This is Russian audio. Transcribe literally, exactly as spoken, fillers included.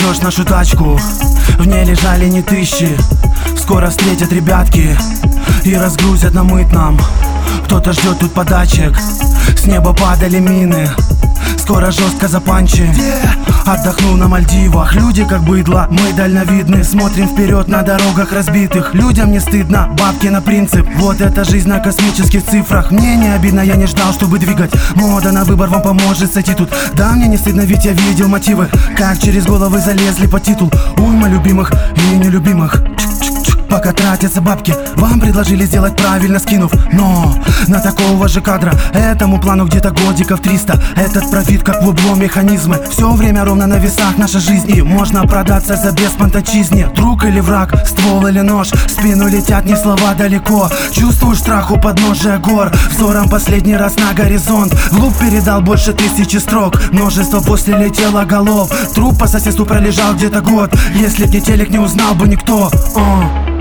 берешь нашу тачку, в ней лежали не тысячи. Скоро встретят ребятки и разгрузят на мытном. Кто-то ждет тут подачек, с неба падали мины. Скоро жестко запанчим, отдохну на Мальдивах. Люди как быдло, мы дальновидны, смотрим вперед на дорогах разбитых. Людям не стыдно, бабки на принцип. Вот эта жизнь на космических цифрах. Мне не обидно, я не ждал, чтобы двигать. Мода на выбор вам поможет сойти тут. Да, мне не стыдно, ведь я видел мотивы, как через головы залезли по титул. Уйма любимых и нелюбимых. Пока тратятся бабки, вам предложили сделать правильно, скинув. Но на такого же кадра этому плану где-то годиков триста. Этот профит как в убло механизмы. Все время ровно на весах наша жизнь, и можно продаться за бесплат отчизне. Друг или враг, ствол или нож, в спину летят не слова далеко. Чувствуешь страх у подножия гор, взором последний раз на горизонт. Вглубь передал больше тысячи строк, множество после летело голов. Труп по соседству пролежал где-то год, если б не телек, не узнал бы никто. О.